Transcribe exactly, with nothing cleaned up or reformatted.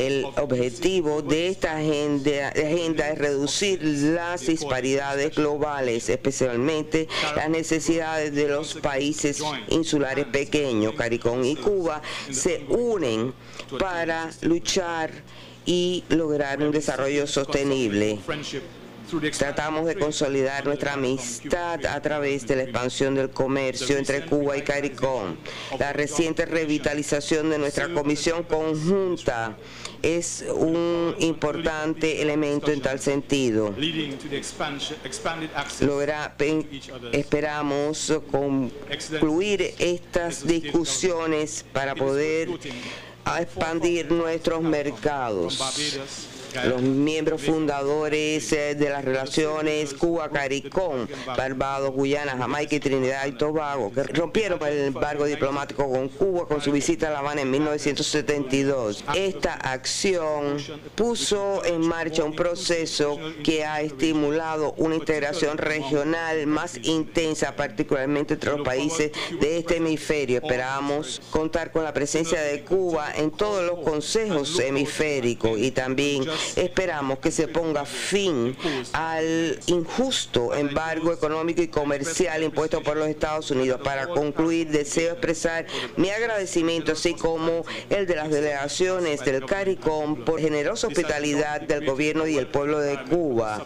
El objetivo de esta agenda, agenda es reducir las disparidades globales, especialmente las necesidades de los países insulares pequeños. CARICOM y Cuba se unen para luchar y lograr un desarrollo sostenible. Tratamos de consolidar nuestra amistad a través de la expansión del comercio entre Cuba y CARICOM. La reciente revitalización de nuestra comisión conjunta es un importante elemento en tal sentido. Logra, esperamos concluir estas discusiones para poder expandir nuestros mercados. Los miembros fundadores de las relaciones Cuba-CARICOM, Barbados, Guyana, Jamaica y Trinidad y Tobago, que rompieron el embargo diplomático con Cuba con su visita a La Habana en mil novecientos setenta y dos. Esta acción puso en marcha un proceso que ha estimulado una integración regional más intensa, particularmente entre los países de este hemisferio. Esperamos contar con la presencia de Cuba en todos los consejos hemisféricos y también esperamos que se ponga fin al injusto embargo económico y comercial impuesto por los Estados Unidos. Para concluir, deseo expresar mi agradecimiento, así como el de las delegaciones del CARICOM, por generosa hospitalidad del gobierno y el pueblo de Cuba.